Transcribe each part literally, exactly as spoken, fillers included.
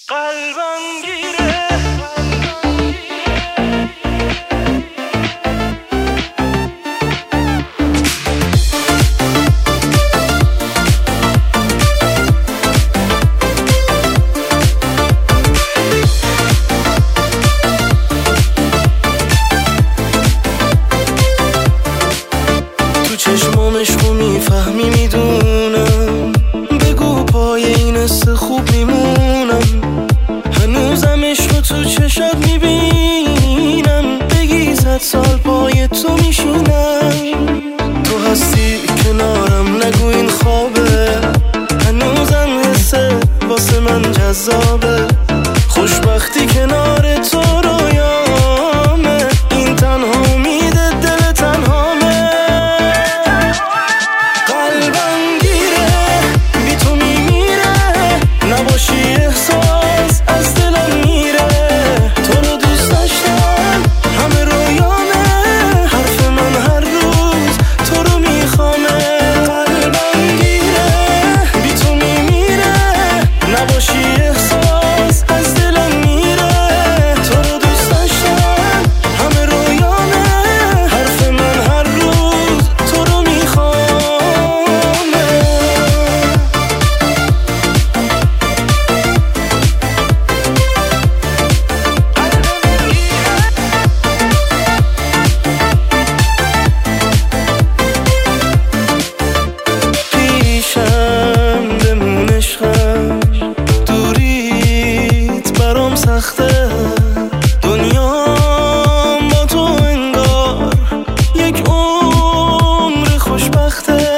قلبم گیره تو چشمام عشقو میفهمی میدونم، بگو پای این حس خوب میمونم، هنوزم عشقو تو چشات میبینم، بگی صد سال پای تو میشینم، تو هستی کنارم نگو این خوابه، هنوزم حسه واسه من جذابه، خوشبختی کنار تو رویامه، این تنها امیده دل تنهامه، قلبم گیره بی تو میمیره، نباشی احساس از دلم میره، تو رو دوست داشتم همه رویامه، حرف من هر روز تو رو میخوامه، قلبم گیره بی تو میمیره، نباشی احساس از دلم میره، تو رو دوست داشتم همه رویامه، حرف من هر روز تو رو میخوامه. پیشم بمون عشقم، دوریت برام سخته، دنیام با تو انگار یک عمر خوشبخته،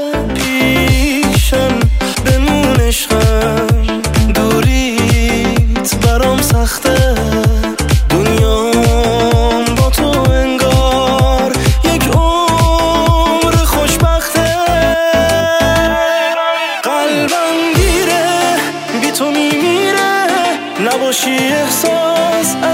پیشم بمون عشقم، دوریت برام سخته، دنیام با تو انگار یک عمر خوشبخته، قلبم گیره بی تو میمیره، نباشی احساس